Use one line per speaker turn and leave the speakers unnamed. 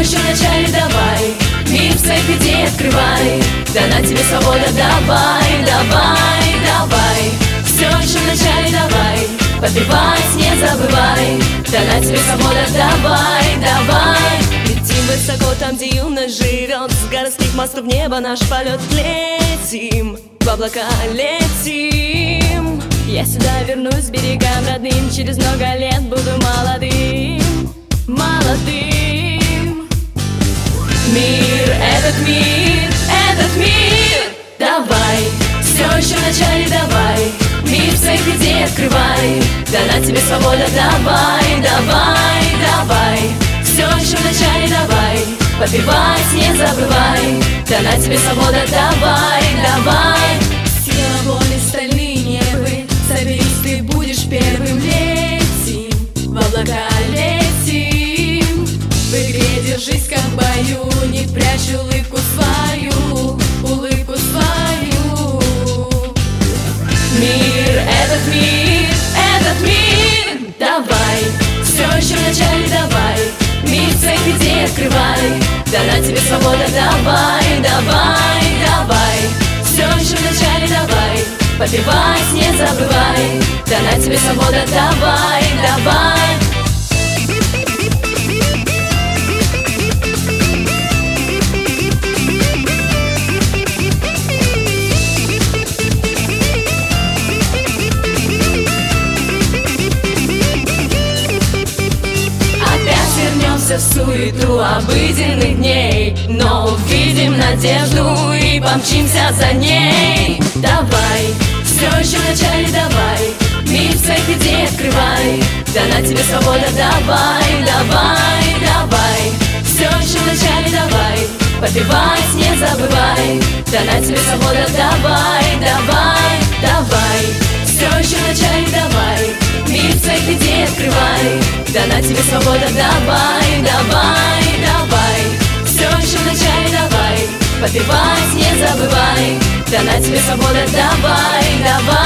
еще в начале, давай. Мир своих идей открывай. Дана тебе свобода, давай, давай, давай. Все еще в начале, давай. Подпевать не забывай. Дана тебе свобода, давай, давай. Летим высоко там, где юность живет. С городских мостов в небо наш полет. Летим, в облака летим. Я сюда вернусь к берегам родным. Через много лет буду молодым, молодым. Мир, этот мир, давай. Все еще в начале, давай. Мир своих идей открывай. Дана тебе свобода, давай, давай, давай. Все еще в начале, давай. Подпевать не забывай. Дана тебе свобода, давай, давай. Сила воли, стальные нервы. Соберись, ты будешь первым. Летим, в облака летим. В игре держись, как в бою. Не прячь улыбку свою, улыбку свою. Мир, этот мир, давай. Все еще в начале, давай. Мир своих идей открывай. Дана тебе свобода, давай, давай, давай. Все еще в начале, давай. Подпевать не забывай. Дана тебе свобода, давай, давай. В суету обыденных дней, но увидим надежду и помчимся за ней. Давай, все еще в начале, давай. Мир своих идей открывай. Дана тебе свобода, давай, давай, давай. Все еще в начале, давай. Подпевать не забывай. Дана тебе свобода, давай, давай, давай. Все еще в начале, давай. Мир своих идей открывай. Дана тебе свобода, давай, давай, давай. Все еще в начале, давай. Подпевать не забывай. Дана тебе свобода, давай, давай.